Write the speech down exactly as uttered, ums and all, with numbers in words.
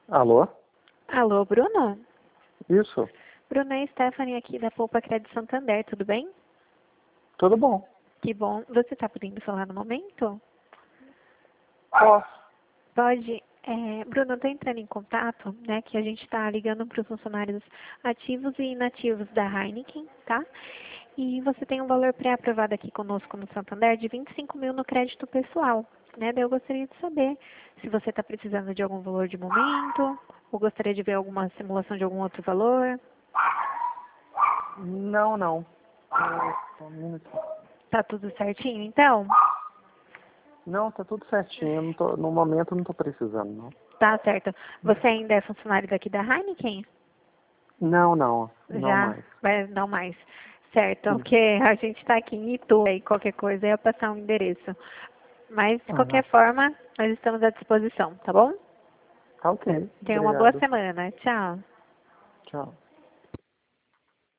Alô? Alô, Bruno? Isso, Bruno, é Stephanie aqui da Poupa Crédito Santander, tudo bem? tudo bom. Que bom. Você está podendo falar no momento? Posso? Pode. É, Bruno, eu estou entrando em contato, né, que a gente está ligando para os funcionários ativos e inativos da Heineken, tá? E você tem um valor pré-aprovado aqui conosco no Santander de vinte e cinco mil no crédito pessoal, né? Daí eu gostaria de saber se você está precisando de algum valor de momento, ou gostaria de ver alguma simulação de algum outro valor. Não, não. É, só um minutinho. Tá tudo certinho, então? Não, tá tudo certinho. Eu não tô, no momento eu não tô precisando, não. Tá certo. Você ainda é funcionário daqui da Heineken? Não, não. Não Já? mais. Mas não mais. Certo, Hum. porque a gente está aqui em Itu, aí qualquer coisa eu ia passar um endereço. Mas, de Aham. qualquer forma, nós estamos à disposição, tá bom? Tá ok. Tenha uma boa Obrigado. semana. Tchau. Tchau.